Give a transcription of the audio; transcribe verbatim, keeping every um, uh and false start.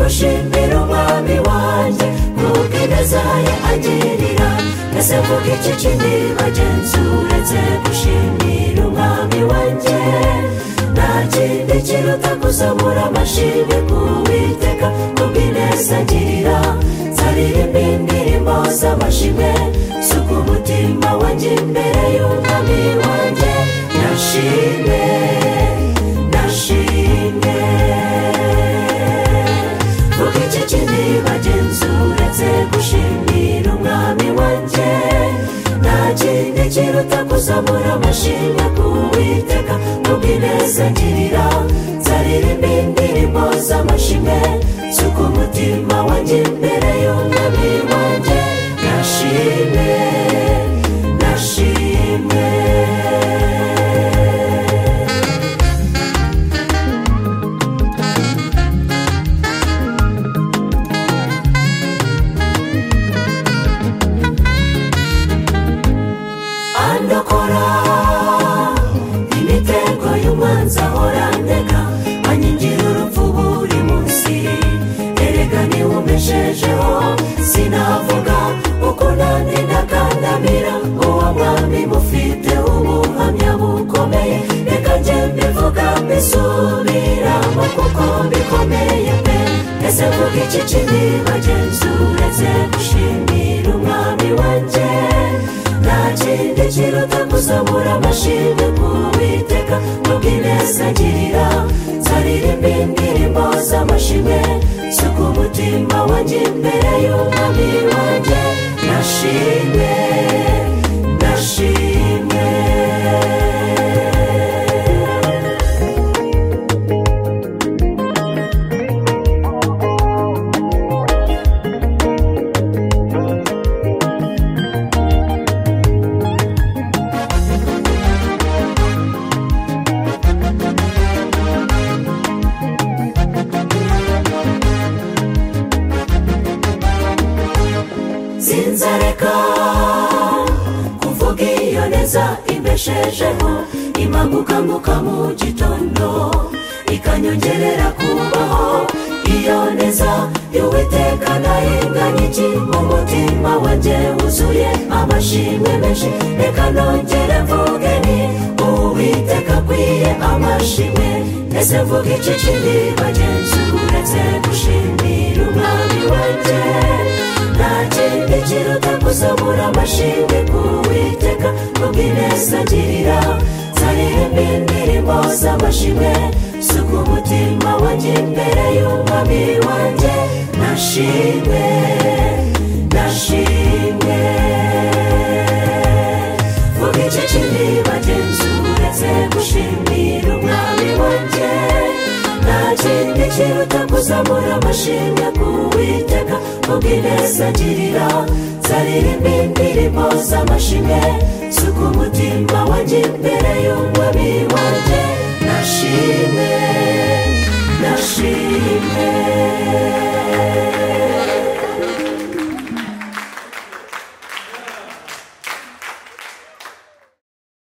gushimira umwami wanjye kuko ineza ye angirira. Ese mvuga iki kindi bagenzi uretse gushimira umwami wanjye? Nta kindi kiruta kuzamura amashimwe ku Uwiteka kubw'ineza angirira. Nzaririmba indirimbo z'amashimwe suka umutima wanjye imbere y'umwami wanjye. Nashimwe nashimwe vuga iki kindi bagenzi uretse gushimira umwami wanjye? Nta kindi kiruta kuzamura amashimwe ku Uwiteka kubw'ineza angirira. Nzaririmba indirimbo z'amashimwe suka umutima wanjye imbere y'umwami wanjye. Nashimwe nashimwe andokora imitego y'umwanzi ahora antega, anyingira urupfu buri munsi. Erega niwe umpeshejeho sinavuga uko nandinda kandamira. Uwo mwami mufite ubuhamya bukomeye, reka njye mbivuga mbisubiramo kuko bikomeye pe. Ese mvuga iki kindi bagenzi uretse gushimira umwami wanjye? Nta kindi kiruta kuzamura amashimwe ku Uwiteka kubw'ineza angirira. Nzaririmba indirimbo z'amashimwe suka umutima wanjye imbere y'umwami wanjye. Nashimwe nashimwe sinzareka kuvuga iyo neza imbeshejeho. Imagukanguka mu gitondo ikanyongerera kubaho. Iyo neza y'Uwiteka nayinganya iki? Mu mutima wanjye wuzuye amashimwe menshi. Reka nongere mvuge ni Uwiteka akwiye amashimwe. Ese mvuga iki kindi bagenzi uretse gushimira umwami wanjye? Nta kindi kiruta kuzamura amashimwe ku Uwiteka kubw'ineza angirira. Nzaririmba indirimbo z'amashimwe suka umutima wanjye imbere y'umwami wanjye. Nashimwe nashimwe vuga iki kindi bagenzi uretse gushimira umwami wanjye? Nta kindi kiruta kuzamura amashimwe ku Uwiteka kubw'ineza angirira. Nzaririmba indirimbo z'amashimwe suka umutima wanjye imbere y'umwami